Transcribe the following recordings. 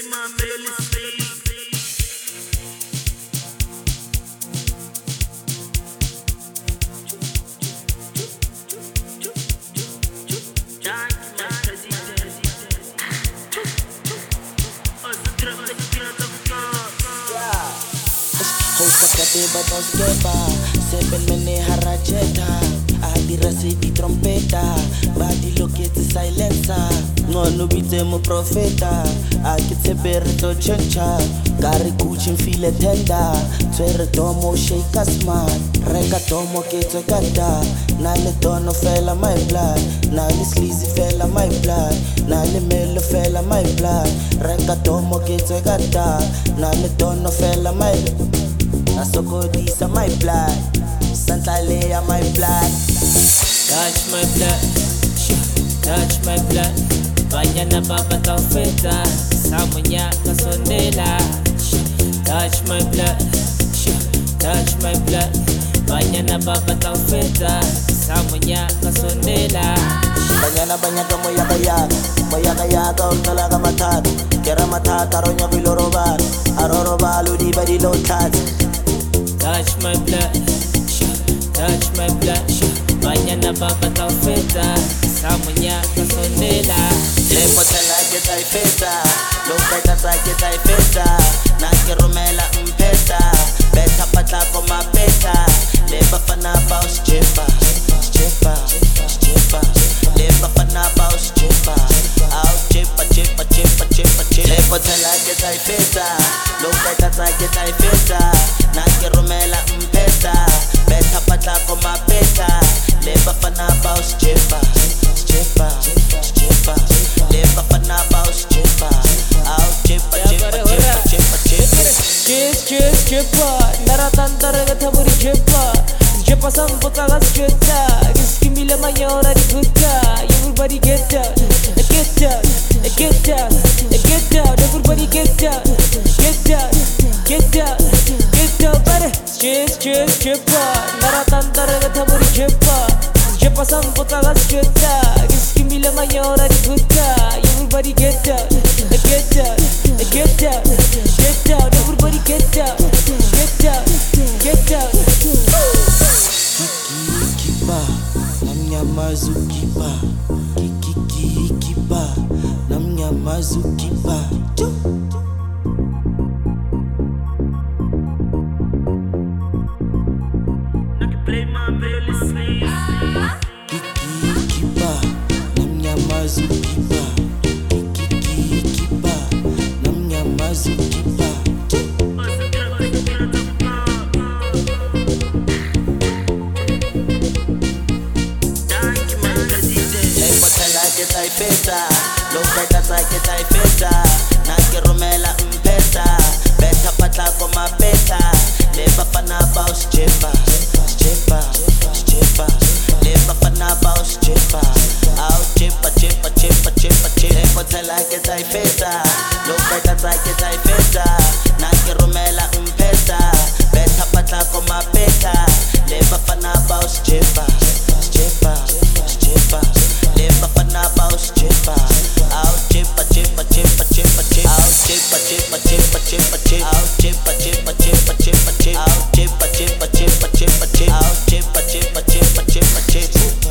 my melody. Katiba dos kepa, 7 mene harajeta. Adira se di trompeta, badi lokete silencer. Ngono bite mo profeta, akitse berto chencha. Gari kuchin file tenda, twere domo shake a smart. Reka domo kete kata, nale dono fella my blood. Nale sleazy fella my blood, nale melo fella my blood. Reka domo kete kata, nale dono fella my blood. Nasokodisa my blood, Santa Leia my blood. Touch my blood, touch my blood. Banyana baba taufeta, samunya kasondela. Touch my blood, touch my blood. Banyana baba taufeta, samunya kasondela. Banyana banyaka moyaka talaga matat. Kera matat aronya bilorobar, aroroba ludi badi low tat. Touch my blood, touch my blood. Banyana baba taufeta, samunya kasondela. Lepo tela get I feta, loka tata get I feta. Nake romela mpesa, beta patla koma beta. Leba fana baus chepa, chepa, chepa. Leba fana baus chepa, out chepa, chepa, chepa, chepa, chepa. Lepo tela get I feta, loka tata get I feta. Nake romela mpesa, beta patla koma beta. Leba fana baus chepa, chepa, chepa. Leba fana baus chepa, out chepa, chepa, chepa, chepa, chepa. Chepa, naratandar gathaburi chepa. Chepa sambuka gas cheta. Giskimila mayora di gutta. Everybody get down, get down, get down, get down. Everybody get down, get down, get down, get down. Bare, chepa, naratandar gathaburi chepa. Chepa sambuka gas cheta. Giskimila mayora di gutta. Everybody get down, get down, get down, get down. Everybody get down, get down, get down. Kikikiba, namnyamazukiba. Kikikiba, namnyamazukiba. Play my melody. Kikikiba, namnyamazukiba. Kikikiba, namnyamazukiba. Get I feta, loka tata get I feta. Nake romela mpesa, beta patla koma beta. Leba fana baus chepa, chepa, chepa. Leba fana baus chepa, out chepa, chepa, chepa, chepa, chepa. Lepo tela get I feta, loka tata get I feta. Nake romela mpesa, beta patla koma beta. Leba fana baus chepa, chepa, chepa. Leba fana baus chepa, out chepa, chepa, chepa, chepa, chepa. Out chepa, chepa, chepa, chepa, chepa. Out chepa, chepa, chepa, chepa, chepa. Out chepa, chepa, chepa, chepa, chepa. Out chepa, chepa, chepa, chepa, chepa.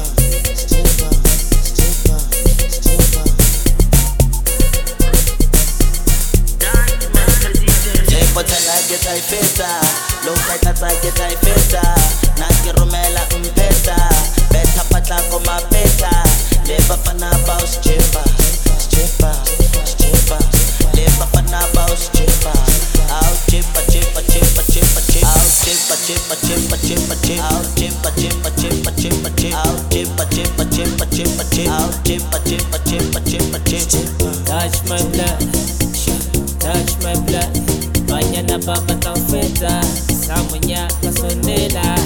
Lepo tela get I feta, loka tata get I feta. Nake romela mpesa, beta patla koma beta. Leba fana baus chepa, chepa, chepa. Leba fana baus chepa, out chepa, chepa, chepa, chepa, chepa. Out chepa, chepa, chepa, chepa, chepa. Out chepa, chepa, chepa, chepa, chepa. Out chepa, chepa, chepa, chepa, chepa. Out chepa, chepa, chepa, chepa, chepa. Touch my blood, touch my blood. Banyana baba taufeta, samunya kasondela.